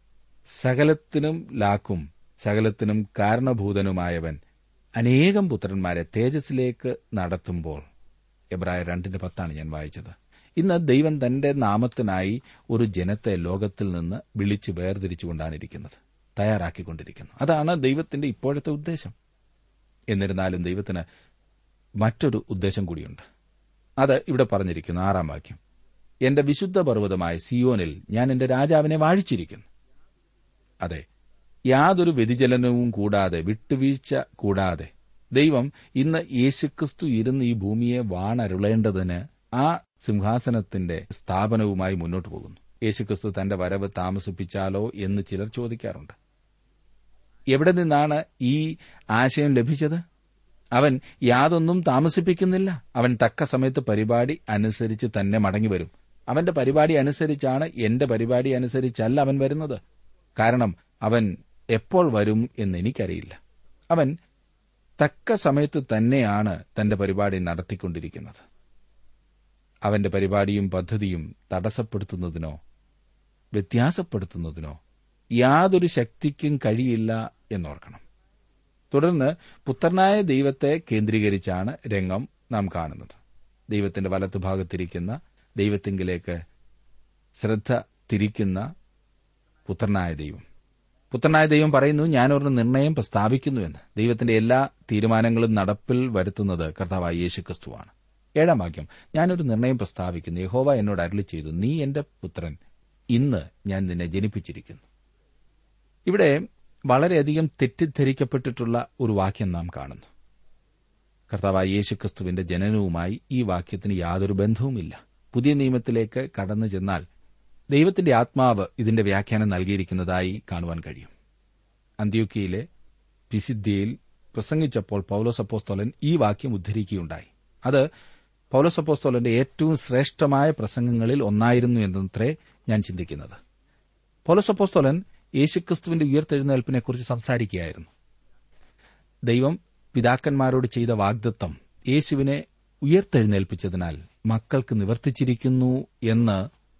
സകലത്തിനും ലാക്കും സകലത്തിനും കാരണഭൂതനുമായവൻ അനേകം പുത്രന്മാരെ തേജസ്സിലേക്ക് നടത്തുമ്പോൾ. എബ്രായർ രണ്ടിന്റെ പത്താണ് ഞാൻ വായിച്ചത്. ഇന്ന് ദൈവം തന്റെ നാമത്തിനായി ഒരു ജനത്തെ ലോകത്തിൽ നിന്ന് വിളിച്ച് വേർതിരിച്ചുകൊണ്ടാണ് ഇരിക്കുന്നത്, തയ്യാറാക്കിക്കൊണ്ടിരിക്കുന്നു. അതാണ് ദൈവത്തിന്റെ ഇപ്പോഴത്തെ ഉദ്ദേശം. എന്നിരുന്നാലും ദൈവത്തിന് മറ്റൊരു ഉദ്ദേശം കൂടിയുണ്ട്. അത് ഇവിടെ പറഞ്ഞിരിക്കുന്നു. ആറാം വാക്യം, എന്റെ വിശുദ്ധ പർവ്വതമായ സിയോനിൽ ഞാൻ എന്റെ രാജാവിനെ വാഴിച്ചിരിക്കുന്നു. അതെ, യാതൊരു വ്യതിചലനവും കൂടാതെ, വിട്ടുവീഴ്ച കൂടാതെ ദൈവം ഇന്ന് യേശുക്രിസ്തു ഇരുന്ന് ഈ ഭൂമിയെ വാണരുളേണ്ടതിന് ആ സിംഹാസനത്തിന്റെ സ്ഥാപനവുമായി മുന്നോട്ട് പോകുന്നു. യേശുക്രിസ്തു തന്റെ വരവ് താമസിപ്പിച്ചാലോ എന്ന് ചിലർ ചോദിക്കാറുണ്ട്. എവിടെ നിന്നാണ് ഈ ആശയം ലഭിച്ചത്? അവൻ യാതൊന്നും താമസിപ്പിക്കുന്നില്ല. അവൻ തക്ക സമയത്ത് പരിപാടി അനുസരിച്ച് തന്നെ മടങ്ങിവരും. അവന്റെ പരിപാടി അനുസരിച്ചാണ്, എന്റെ പരിപാടി അനുസരിച്ചല്ല അവൻ വരുന്നത്. കാരണം അവൻ എപ്പോൾ വരും എന്ന് എനിക്കറിയില്ല. അവൻ തക്ക സമയത്ത് തന്നെയാണ് തന്റെ പരിപാടി നടത്തിക്കൊണ്ടിരിക്കുന്നത്. അവന്റെ പരിപാടിയും പദ്ധതിയും തടസ്സപ്പെടുത്തുന്നതിനോ വ്യത്യാസപ്പെടുത്തുന്നതിനോ യാതൊരു ശക്തിക്കും കഴിയില്ല എന്നോർക്കണം. തുടർന്ന് പുത്രനായ ദൈവത്തെ കേന്ദ്രീകരിച്ചാണ് രംഗം നാം കാണുന്നത്. ദൈവത്തിന്റെ വലത്തുഭാഗത്തിരിക്കുന്ന, ദൈവത്തിങ്കിലേക്ക് ശ്രദ്ധ തിരിക്കുന്ന പുത്രനായ ദൈവം. പുത്രനായ ദൈവം പറയുന്നു, ഞാനൊരു നിർണയം പ്രസ്താവിക്കുന്നുവെന്ന്. ദൈവത്തിന്റെ എല്ലാ തീരുമാനങ്ങളും നടപ്പിൽ വരുത്തുന്നത് കർത്താവായ യേശുക്രിസ്തുവാണ്. ഏഴാം വാക്യം, ഞാനൊരു നിർണയം പ്രസ്താവിക്കുന്നു. യഹോവ എന്നോട് അരുളി ചെയ്തു, നീ എന്റെ പുത്രൻ, ഇന്ന് ഞാൻ നിന്നെ ജനിപ്പിച്ചിരിക്കുന്നു. ഇവിടെ വളരെയധികം തെറ്റിദ്ധരിക്കപ്പെട്ടിട്ടുള്ള ഒരു വാക്യം നാം കാണുന്നു. കർത്താവായ യേശുക്രിസ്തുവിന്റെ ജനനവുമായി ഈ വാക്യത്തിന് യാതൊരു ബന്ധവുമില്ല. പുതിയ നിയമത്തിലേക്ക് കടന്നു ചെന്നാൽ ദൈവത്തിന്റെ ആത്മാവ് ഇതിന്റെ വ്യാഖ്യാനം നൽകിയിരിക്കുന്നതായി കാണുവാൻ കഴിയും. അന്ത്യോക്യയിലെ പിസിദ്യയിൽ പ്രസംഗിച്ചപ്പോൾ പൌലോസ് അപ്പോസ്തലൻ ഈ വാക്യം ഉദ്ധരിക്കുകയുണ്ടായി. അത് പൌലോസ് അപ്പോസ്തലന്റെ ഏറ്റവും ശ്രേഷ്ഠമായ പ്രസംഗങ്ങളിൽ ഒന്നായിരുന്നു എന്നത്രേ ഞാൻ ചിന്തിക്കുന്നത്. പൌലോസ് അപ്പോസ്തലൻ യേശുക്രിസ്തുവിന്റെ ഉയർത്തെഴുന്നേൽപ്പിനെക്കുറിച്ച് സംസാരിക്കുകയായിരുന്നു. ദൈവം പിതാക്കന്മാരോട് ചെയ്ത വാഗ്ദത്തം യേശുവിനെ ഉയർത്തെഴുന്നേൽപ്പിച്ചതിനാൽ മക്കൾക്ക് നിവർത്തിച്ചിരിക്കുന്നു എന്ന്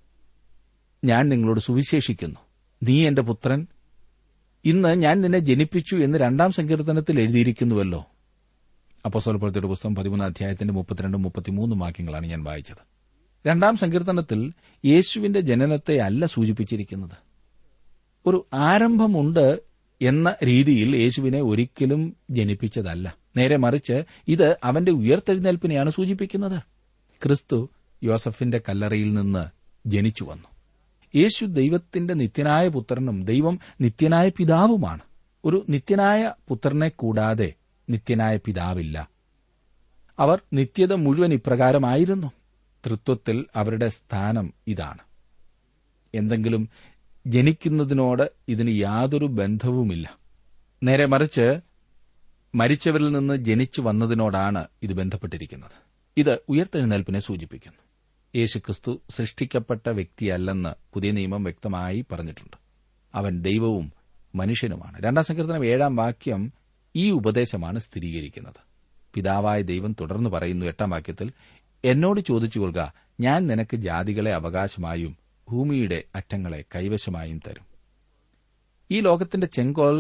ഞാൻ നിങ്ങളോട് സുവിശേഷിക്കുന്നു. നീ എന്റെ പുത്രൻ, ഇന്ന് ഞാൻ നിന്നെ ജനിപ്പിച്ചു എന്ന് രണ്ടാം സങ്കീർത്തനത്തിൽ എഴുതിയിരിക്കുന്നുവല്ലോ. അപ്പോസ്തലപ്രവൃത്തിയുടെ പുസ്തകം പതിമൂന്നാം അധ്യായത്തിന്റെ മുപ്പത്തിരണ്ടും മുപ്പത്തിമൂന്നും വാക്യങ്ങളാണ് ഞാൻ വായിച്ചത്. രണ്ടാം സങ്കീർത്തനത്തിൽ യേശുവിന്റെ ജനനത്തെ അല്ല സൂചിപ്പിച്ചിരിക്കുന്നത്. ഒരു ആരംഭമുണ്ട് എന്ന രീതിയിൽ യേശുവിനെ ഒരിക്കലും ജനിപ്പിച്ചതല്ല. നേരെ മറിച്ച് ഇത് അവന്റെ ഉയർത്തെഴുന്നേൽപ്പിനെയാണ് സൂചിപ്പിക്കുന്നത്. ക്രിസ്തു യോസഫിന്റെ കല്ലറയിൽ നിന്ന് ജനിച്ചു വന്നു. യേശു ദൈവത്തിന്റെ നിത്യനായ പുത്രനും ദൈവം നിത്യനായ പിതാവുമാണ്. ഒരു നിത്യനായ പുത്രനെ കൂടാതെ നിത്യനായ പിതാവില്ല. അവർ നിത്യത മുഴുവൻ ഇപ്രകാരമായിരുന്നു. തൃത്വത്തിൽ അവരുടെ സ്ഥാനം ഇതാണ്. എന്തെങ്കിലും ജനിക്കുന്നതിനോട് ഇതിന് യാതൊരു ബന്ധവുമില്ല. നേരെ മറിച്ച് മരിച്ചവരിൽ നിന്ന് ജനിച്ചു വന്നതിനോടാണ് ഇത് ബന്ധപ്പെട്ടിരിക്കുന്നത്. ഇത് ഉയർത്തെഴുന്നേൽപ്പിനെ സൂചിപ്പിക്കുന്നു. യേശുക്രിസ്തു സൃഷ്ടിക്കപ്പെട്ട വ്യക്തിയല്ലെന്ന് പുതിയ നിയമം വ്യക്തമായി പറഞ്ഞിട്ടുണ്ട്. അവൻ ദൈവവും മനുഷ്യനുമാണ്. രണ്ടാം സങ്കീർത്തനം ഏഴാം വാക്യം ഈ ഉപദേശമാണ് സ്ഥിരീകരിക്കുന്നത്. പിതാവായ ദൈവം തുടർന്ന് പറയുന്നു എട്ടാം വാക്യത്തിൽ, എന്നോട് ചോദിച്ചുകൊള്ളുക, ഞാൻ നിനക്ക് ജാതികളെ അവകാശമായും ഭൂമിയുടെ അറ്റങ്ങളെ കൈവശമായും തരും. ഈ ലോകത്തിന്റെ ചെങ്കോൽ,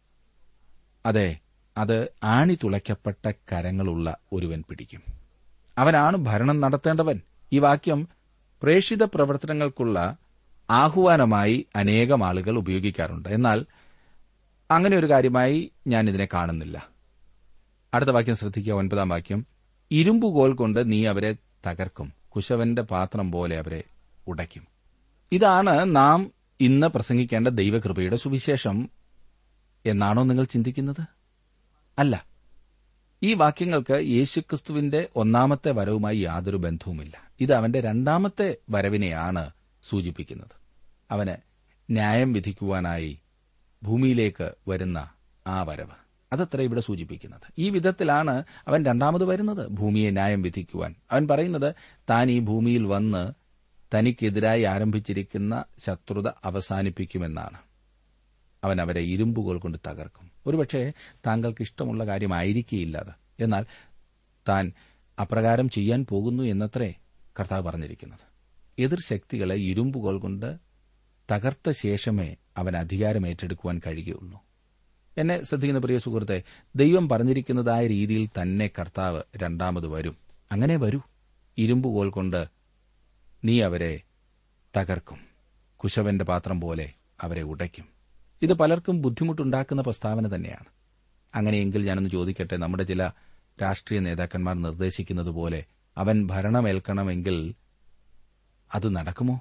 അതെ, അത് ആണി തുളയ്ക്കപ്പെട്ട കരങ്ങളുള്ള ഒരുവൻ പിടിക്കും. അവനാണ് ഭരണം നടത്തേണ്ടവൻ. ഈ വാക്യം പ്രേഷിത പ്രവർത്തനങ്ങൾക്കുള്ള ആഹ്വാനമായി അനേകം ആളുകൾ ഉപയോഗിക്കാറുണ്ട്. എന്നാൽ അങ്ങനെ ഒരു കാര്യമായി ഞാൻ ഇതിനെ കാണുന്നില്ല. അടുത്ത വാക്യം ശ്രദ്ധിക്കുക. ഒൻപതാം വാക്യം, ഇരുമ്പുകോൽ കൊണ്ട് നീ അവരെ തകർക്കും, കുശവന്റെ പാത്രം പോലെ അവരെ ഉടയ്ക്കും. ഇതാണ് നാം ഇന്ന് പ്രസംഗിക്കേണ്ട ദൈവകൃപയുടെ സുവിശേഷം എന്നാണോ നിങ്ങൾ ചിന്തിക്കുന്നത്? അല്ല. ഈ വാക്യങ്ങൾക്ക് യേശുക്രിസ്തുവിന്റെ ഒന്നാമത്തെ വരവുമായി യാതൊരു ബന്ധവുമില്ല. ഇത് അവന്റെ രണ്ടാമത്തെ വരവിനെയാണ് സൂചിപ്പിക്കുന്നത്. അവന് ന്യായം വിധിക്കുവാനായി ഭൂമിയിലേക്ക് വരുന്ന ആ വരവ്, അതത്ര ഇവിടെ സൂചിപ്പിക്കുന്നത്. ഈ വിധത്തിലാണ് അവൻ രണ്ടാമത് വരുന്നത്, ഭൂമിയെ ന്യായം വിധിക്കുവാൻ. അവൻ പറയുന്നത് താൻ ഈ ഭൂമിയിൽ വന്ന് തനിക്കെതിരായി ആരംഭിച്ചിരിക്കുന്ന ശത്രുത അവസാനിപ്പിക്കുമെന്നാണ്. അവൻ അവരെ ഇരുമ്പുകൾ കൊണ്ട് തകർക്കും. ഒരുപക്ഷെ താങ്കൾക്ക് ഇഷ്ടമുള്ള കാര്യമായിരിക്കില്ല അത്. എന്നാൽ താൻ അപ്രകാരം ചെയ്യാൻ പോകുന്നു എന്നത്രേ കർത്താവ് പറഞ്ഞിരിക്കുന്നത്. എതിർ ശക്തികളെ ഇരുമ്പുകൾ കൊണ്ട് തകർത്ത ശേഷമേ അവൻ അധികാരം ഏറ്റെടുക്കുവാൻ കഴിയുകയുള്ളൂ. എന്നെ ശ്രദ്ധിക്കുന്ന പ്രിയ സുഹൃത്തെ, ദൈവം പറഞ്ഞിരിക്കുന്നതായ രീതിയിൽ തന്നെ കർത്താവ് രണ്ടാമത് വരും. അങ്ങനെ വരൂ. ഇരുമ്പുകോൽ കൊണ്ട് നീ അവരെ തകർക്കും, കുശവന്റെ പാത്രം പോലെ അവരെ ഉടയ്ക്കും. ഇത് പലർക്കും ബുദ്ധിമുട്ടുണ്ടാക്കുന്ന പ്രസ്താവന തന്നെയാണ്. അങ്ങനെയെങ്കിൽ ഞാനൊന്ന് ചോദിക്കട്ടെ, നമ്മുടെ ചില രാഷ്ട്രീയ നേതാക്കന്മാർ നിർദ്ദേശിക്കുന്നതുപോലെ അവൻ ഭരണമേൽക്കണമെങ്കിൽ അത് നടക്കുമോ?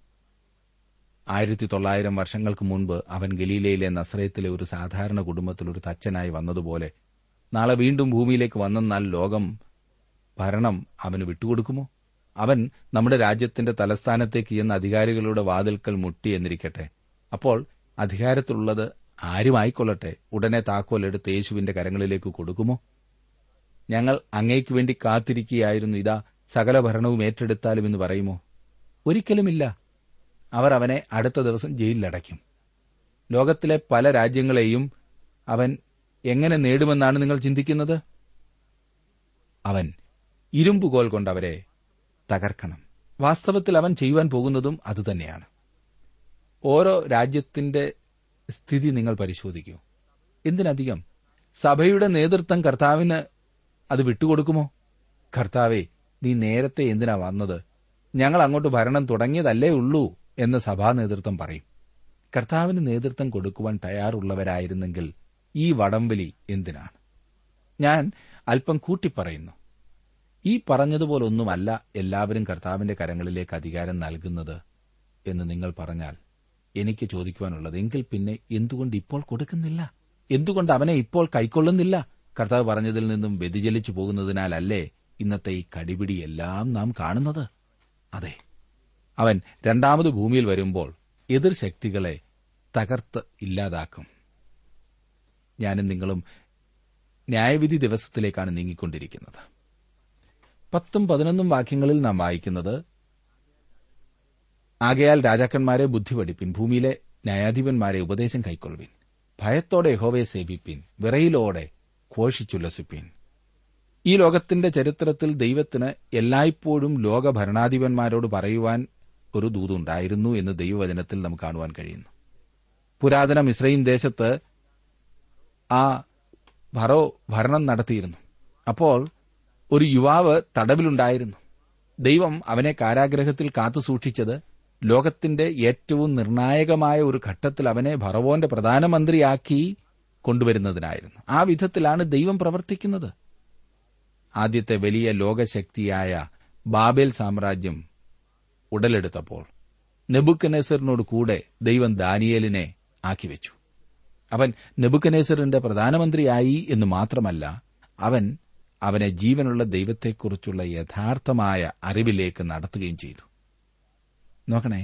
ആയിരത്തി തൊള്ളായിരം വർഷങ്ങൾക്ക് മുൻപ് അവൻ ഗലീലയിലെ നസറേത്തിലെ ഒരു സാധാരണ കുടുംബത്തിൽ ഒരു തച്ചനായി വന്നതുപോലെ നാളെ വീണ്ടും ഭൂമിയിലേക്ക് വന്നെന്നാൽ ലോകം ഭരണം അവന് വിട്ടുകൊടുക്കുമോ? അവൻ നമ്മുടെ രാജ്യത്തിന്റെ തലസ്ഥാനത്തേക്ക് ചെന്ന് അധികാരികളുടെ വാതിൽക്കൽ മുട്ടി എന്നിരിക്കട്ടെ. അപ്പോൾ അധികാരത്തിലുള്ളത് ആരുമായിക്കൊള്ളട്ടെ, ഉടനെ താക്കോലെടുത്ത് യേശുവിന്റെ കരങ്ങളിലേക്ക് കൊടുക്കുമോ? ഞങ്ങൾ അങ്ങേക്ക് വേണ്ടി കാത്തിരിക്കുകയായിരുന്നു, ഇതാ സകല ഭരണവും ഏറ്റെടുത്താലും എന്ന് പറയുമോ? ഒരിക്കലുമില്ല. അവർ അവനെ അടുത്ത ദിവസം ജയിലിലടയ്ക്കും. ലോകത്തിലെ പല രാജ്യങ്ങളെയും അവൻ എങ്ങനെ നേടുമെന്നാണ് നിങ്ങൾ ചിന്തിക്കുന്നത്? അവൻ ഇരുമ്പുകോൽ കൊണ്ട് അവരെ തകർക്കണം. വാസ്തവത്തിൽ അവൻ ചെയ്യുവാൻ പോകുന്നതും അതുതന്നെയാണ്. ഓരോ രാജ്യത്തിന്റെ സ്ഥിതി നിങ്ങൾ പരിശോധിക്കൂ. എന്തിനധികം സഭയുടെ നേതൃത്വം കർത്താവിന് അത് വിട്ടുകൊടുക്കുമോ? കർത്താവേ, നീ നേരത്തെ എന്തിനാ വന്നത്? ഞങ്ങൾ അങ്ങോട്ട് ഭരണം തുടങ്ങിയതല്ലേ ഉള്ളൂ എന്ന് സഭാ നേതൃത്വം പറയും. കർത്താവിന് നേതൃത്വം കൊടുക്കുവാൻ തയ്യാറുള്ളവരായിരുന്നെങ്കിൽ ഈ വടംവലി എന്തിനാണ്? ഞാൻ അല്പം കൂട്ടിപ്പറയുന്നു. ഈ പറഞ്ഞതുപോലൊന്നുമല്ല എല്ലാവരും കർത്താവിന്റെ കരങ്ങളിലേക്ക് അധികാരം നൽകുന്നത് എന്ന് നിങ്ങൾ പറഞ്ഞാൽ എനിക്ക് ചോദിക്കുവാനുള്ളത്, എങ്കിൽ പിന്നെ എന്തുകൊണ്ട് ഇപ്പോൾ കൊടുക്കുന്നില്ല? എന്തുകൊണ്ട് അവനെ ഇപ്പോൾ കൈക്കൊള്ളുന്നില്ല? കർത്താവ് പറഞ്ഞതിൽ നിന്നും വ്യതിചലിച്ചു പോകുന്നതിനാലല്ലേ ഇന്നത്തെ ഈ കടിപിടിയെല്ലാം നാം കാണുന്നത്? അതെ, അവൻ രണ്ടാമത് ഭൂമിയിൽ വരുമ്പോൾ എതിർ ശക്തികളെ തകർത്ത് ഇല്ലാതാക്കും. ഞാനും നിങ്ങളും ന്യായവിധി ദിവസത്തിലേക്കാണ് നീങ്ങിക്കൊണ്ടിരിക്കുന്നത്. പത്തും പതിനൊന്നും വാക്യങ്ങളിൽ നാം വായിക്കുന്നത്, ആകയാൽ രാജാക്കന്മാരെ ബുദ്ധി പഠിപ്പിൻ, ഭൂമിയിലെ ന്യായാധിപന്മാരെ ഉപദേശം കൈക്കൊള്ളുവിൻ, ഭയത്തോടെ യഹോവയെ സേവിപ്പിൻ, വിറയിലോടെ ഘോഷിച്ചുല്ലസിപ്പിൻ. ഈ ലോകത്തിന്റെ ചരിത്രത്തിൽ ദൈവത്തിന് എല്ലായ്പ്പോഴും ലോക ഭരണാധിപന്മാരോട് പറയുവാൻ ഒരു ദൂതുണ്ടായിരുന്നു എന്ന് ദൈവവചനത്തിൽ നമുക്ക് കാണുവാൻ കഴിയുന്നു. പുരാതന മിസ്രയീം ദേശത്ത് ആ ഫറോ ഭരണം നടത്തിയിരുന്നു. അപ്പോൾ ഒരു യുവാവ് തടവിലുണ്ടായിരുന്നു. ദൈവം അവനെ കാരാഗ്രഹത്തിൽ കാത്തുസൂക്ഷിച്ചത് ലോകത്തിന്റെ ഏറ്റവും നിർണായകമായ ഒരു ഘട്ടത്തിൽ അവനെ ഫറവോന്റെ പ്രധാനമന്ത്രിയാക്കി കൊണ്ടുവരുന്നതിനായിരുന്നു. ആ വിധത്തിലാണ് ദൈവം പ്രവർത്തിക്കുന്നത്. ആദ്യത്തെ വലിയ ലോകശക്തിയായ ബാബേൽ സാമ്രാജ്യം ഉടലെടുത്തപ്പോൾ നെബൂഖദ്നേസറിനോട് കൂടെ ദൈവം ദാനിയേലിനെ ആക്കിവെച്ചു. അവൻ നെബൂഖദ്നേസറിന്റെ പ്രധാനമന്ത്രിയായി എന്ന് മാത്രമല്ല, അവൻ അവനെ ജീവനുള്ള ദൈവത്തെക്കുറിച്ചുള്ള യഥാർത്ഥമായ അറിവിലേക്ക് നടത്തുകയും ചെയ്തു. നോക്കണേ,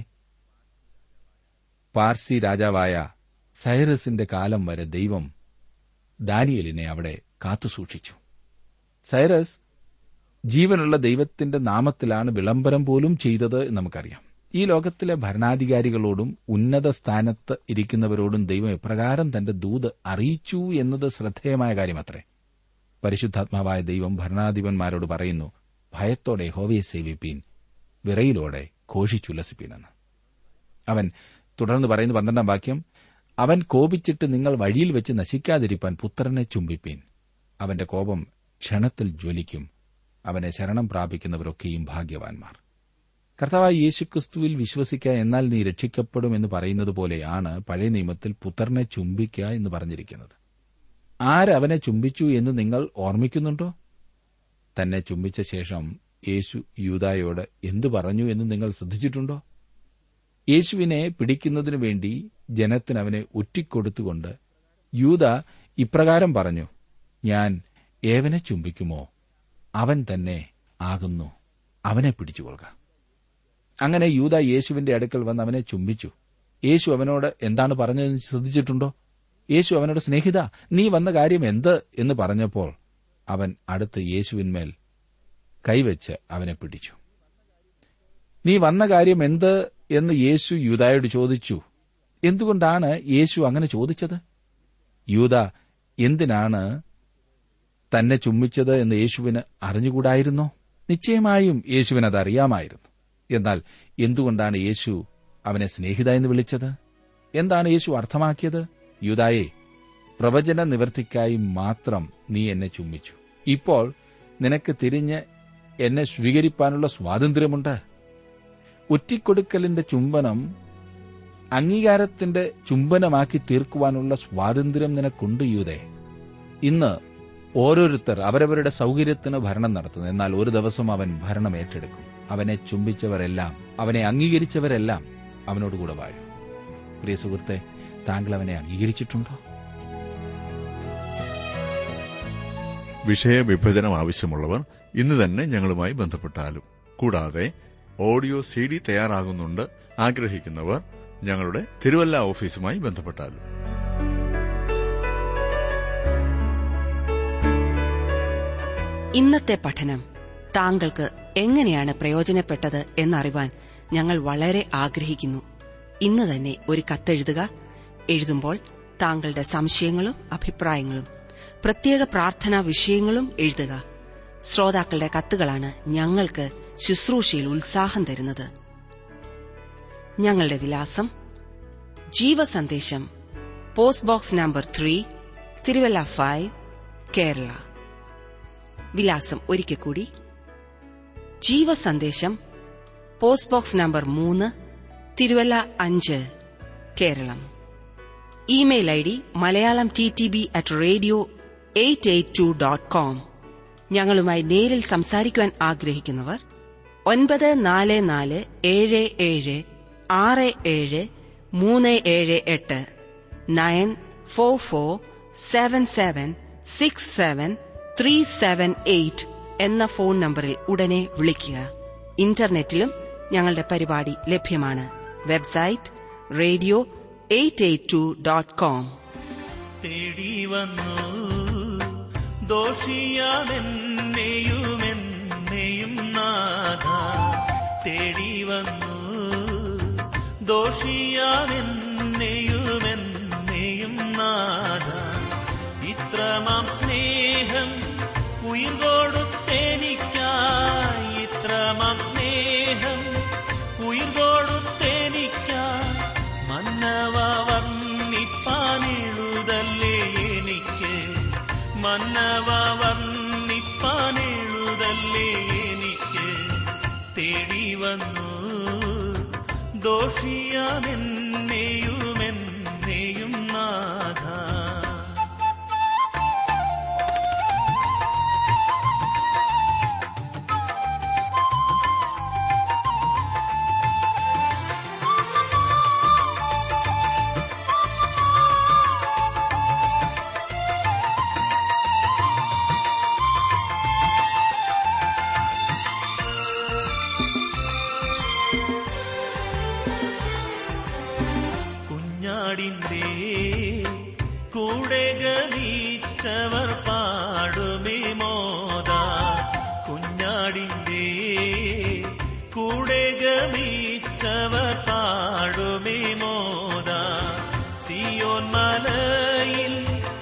പാർസി രാജാവായ സൈറസിന്റെ കാലം വരെ ദൈവം ദാനിയേലിനെ അവിടെ കാത്തുസൂക്ഷിച്ചു. സൈറസ് ജീവനുള്ള ദൈവത്തിന്റെ നാമത്തിലാണ് വിളംബരം പോലും ചെയ്തത് എന്ന് നമുക്കറിയാം. ഈ ലോകത്തിലെ ഭരണാധികാരികളോടും ഉന്നത സ്ഥാനത്ത് ഇരിക്കുന്നവരോടും ദൈവം എപ്രകാരം തന്റെ ദൂത് അറിയിച്ചു എന്നത് ശ്രദ്ധേയമായ കാര്യമത്രേ. പരിശുദ്ധാത്മാവായ ദൈവം ഭരണാധിപന്മാരോട് പറയുന്നു, ഭയത്തോടെ യഹോവയെ സേവിപ്പീൻ, വിറയിലോടെ ഘോഷിച്ചുല്ലസിപ്പീനെന്ന്. അവൻ തുടർന്ന് പറയുന്ന പന്ത്രണ്ടാം വാക്യം, അവൻ കോപിച്ചിട്ട് നിങ്ങൾ വഴിയിൽ വെച്ച് നശിക്കാതിരിപ്പാൻ പുത്രനെ ചുംബിപ്പീൻ, അവന്റെ കോപം ക്ഷണത്തിൽ ജ്വലിക്കും, അവനെ ശരണം പ്രാപിക്കുന്നവരൊക്കെയും ഭാഗ്യവാന്മാർ. കർത്താവായ യേശുക്രിസ്തുവിൽ വിശ്വസിക്കുക, എന്നാൽ നീ രക്ഷിക്കപ്പെടും എന്ന് പറയുന്നത് പോലെയാണ് പഴയ നിയമത്തിൽ പുത്രനെ ചുംബിക്കുക എന്ന് പറഞ്ഞിരിക്കുന്നത്. ആരവനെ ചുംബിച്ചു എന്ന് നിങ്ങൾ ഓർമ്മിക്കുന്നുണ്ടോ? തന്നെ ചുംബിച്ച ശേഷം യേശു യൂദായോട് എന്തു പറഞ്ഞു എന്ന് നിങ്ങൾ ശ്രദ്ധിച്ചിട്ടുണ്ടോ? യേശുവിനെ പിടിക്കുന്നതിനു വേണ്ടി ജനത്തിന് അവനെ ഒറ്റിക്കൊടുത്തുകൊണ്ട് യൂദ ഇപ്രകാരം പറഞ്ഞു, ഞാൻ ഏവനെ ചുംബിക്കുമോ അവൻ തന്നെ ആകുന്നു, അവനെ പിടിച്ചുകൊള്ളുക. അങ്ങനെ യൂദ യേശുവിന്റെ അടുക്കൽ വന്ന് അവനെ ചുംബിച്ചു. യേശു അവനോട് എന്താണ് പറഞ്ഞതെന്ന് ശ്രദ്ധിച്ചിട്ടുണ്ടോ? യേശു അവനോട്, സ്നേഹിത, നീ വന്ന കാര്യം എന്ത് എന്ന് പറഞ്ഞപ്പോൾ അവൻ അടുത്ത് യേശുവിന്മേൽ കൈവച്ച് അവനെ പിടിച്ചു. നീ വന്ന കാര്യം എന്ത് എന്ന് യേശു യൂദായോട് ചോദിച്ചു. എന്തുകൊണ്ടാണ് യേശു അങ്ങനെ ചോദിച്ചത്? യൂദ എന്തിനാണ് തന്നെ ചുംബിച്ചത് എന്ന് യേശുവിന് അറിഞ്ഞുകൂടായിരുന്നോ? നിശ്ചയമായും യേശുവിന് അതറിയാമായിരുന്നു. എന്നാൽ എന്തുകൊണ്ടാണ് യേശു അവനെ സ്നേഹിത എന്ന് വിളിച്ചത്? എന്താണ് യേശു അർത്ഥമാക്കിയത്? യൂദായേ, പ്രവചന നിവൃത്തിക്കായി മാത്രം നീ എന്നെ ചുംബിച്ചു. ഇപ്പോൾ നിനക്ക് തിരിഞ്ഞ് എന്നെ സ്വീകരിപ്പാനുള്ള സ്വാതന്ത്ര്യമുണ്ട്. ഒറ്റിക്കൊടുക്കലിന്റെ ചുംബനം അംഗീകാരത്തിന്റെ ചുംബനമാക്കി തീർക്കുവാനുള്ള സ്വാതന്ത്ര്യം നിനക്കുണ്ട് യൂദേ. ഇന്ന് ഓരോരുത്തർ അവരവരുടെ സൌകര്യത്തിന് ഭരണം നടത്തുന്നു. എന്നാൽ ഒരു ദിവസം അവൻ ഭരണം ഏറ്റെടുക്കും. അവനെ ചുംബിച്ചവരെല്ലാം, അവനെ അംഗീകരിച്ചവരെല്ലാം അവനോടുകൂടെ വാഴും. പ്രിയ സുഹൃത്തെ, താങ്കൾ അവനെ അംഗീകരിച്ചിട്ടുണ്ടോ? വിഷയവിഭജനം ആവശ്യമുള്ളവർ ഇന്ന് തന്നെ ഞങ്ങളുമായി ബന്ധപ്പെട്ടാലും, കൂടാതെ ഓഡിയോ സി ഡി തയ്യാറാകുന്നുണ്ട് ആഗ്രഹിക്കുന്നവർ ഞങ്ങളുടെ തിരുവല്ല ഓഫീസുമായി ബന്ധപ്പെട്ടാലും. ഇന്നത്തെ പഠനം താങ്കൾക്ക് എങ്ങനെയാണ് പ്രയോജനപ്പെട്ടത് എന്നറിവാൻ ഞങ്ങൾ വളരെ ആഗ്രഹിക്കുന്നു. ഇന്ന് തന്നെ ഒരു കത്തെഴുതുക. എഴുതുമ്പോൾ താങ്കളുടെ സംശയങ്ങളും അഭിപ്രായങ്ങളും പ്രത്യേക പ്രാർത്ഥനാ വിഷയങ്ങളും എഴുതുക. ശ്രോതാക്കളുടെ കത്തുകളാണ് ഞങ്ങൾക്ക് ശുശ്രൂഷയിൽ ഉത്സാഹം തരുന്നത്. ഞങ്ങളുടെ വിലാസം: Jeevasandesham, post box number three, Thiruvalla five, Kerala. വിലാസം ഒരിക്കൽ കൂടി: ജീവസന്ദേശം, പോസ്റ്റ് ബോക്സ് നമ്പർ മൂന്ന്, തിരുവല്ല അഞ്ച്, Keralam. Email I D Malayalam T T B at radio eight eight two dot com. ഞങ്ങളുമായി നേരിൽ സംസാരിക്കുവാൻ ആഗ്രഹിക്കുന്നവർ ഒൻപത് നാല് നാല് ഏഴ് ഏഴ് ആറ് ഏഴ് മൂന്ന് ഏഴ് എട്ട് nine four four seven seven six seven three seven eight എന്ന ഫോൺ നമ്പറിൽ ഉടനെ വിളിക്കുക. ഇന്റർനെറ്റിലും ഞങ്ങളുടെ പരിപാടി ലഭ്യമാണ്. Website radio eight eight two dot com. തേടി വന്നു ദോഷിയാണെന്നെയുമെന്നെയും നാഥ, തേടി വന്നു ദോഷിയാണെന്നെയുമെന്നെയും നാഥ, ഇത്രമാം സ്നേഹം ഉയിർ കൊടുത്തെനിക്കായി, ഇത്രമാം സ്നേഹം ഉയിർ കൊടുത്തെനിക്കായി, മന്നവ വർണ്ണിപ്പാനെഴുതല്ലേ എനിക്ക്, മന്നവ വർണ്ണിപ്പാനെഴുതല്ലേ എനിക്ക്, തേടി വന്നു ദോഷിയാണെന്നെയുമെന്നെയും നാഥ. കുഞ്ഞാടിന്റെ കൂടെ ഗമിച്ചവർ പാടുമേ മോദ, കുഞ്ഞാടിന്റെ കൂടെ ഗമിച്ചവർ പാടുമേ മോദ, സിയോൻ മലയിൽ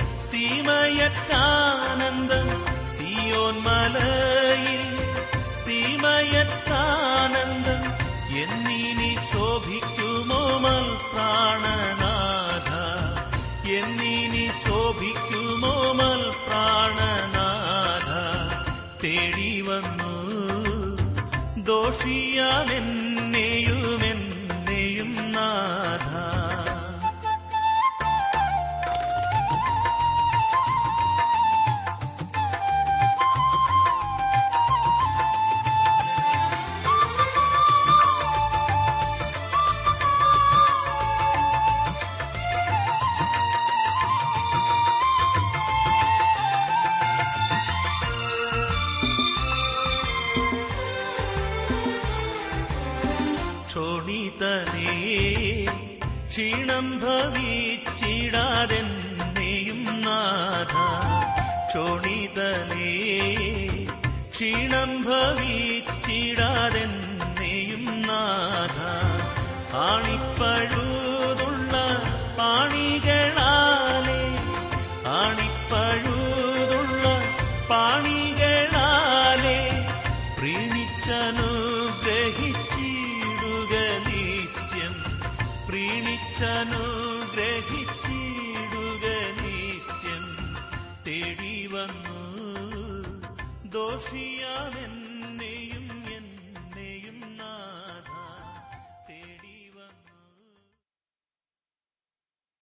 സീമയറ്റാനന്ദം, സിയോൻ മലയിൽ സീമയറ്റാനന്ദം, എന്നിനി ശോഭിക്കുമോ മൽ പ്രാണനാഥ, എന്നിനി ശോഭിക്കുമോ മൽ പ്രാണനാഥ, തേടി വന്നു ദോഷിയാണെന്നെയുമെന്നെയും നാഥ. ക്ഷോണിതനേ ക്ഷീണം ഭവിച്ചിടാതെന്നെയും നാഥ, ക്ഷോണിതനേ ക്ഷീണം ഭവിച്ചിടാതെന്നെയും നാഥ, ആണിപ്പഴുതുള്ള പാണികളാലേ, ആണിപ്പഴുതുള്ള പാണികളാലേ പ്രീണിച്ചനുഗ്രഹിച്ചിടുക നിത്യം, പ്രീണിച്ചനുഗ്രഹിച്ചിടുക നിത്യം. തേടി വന്നു ദോഷിയാമെന്നെ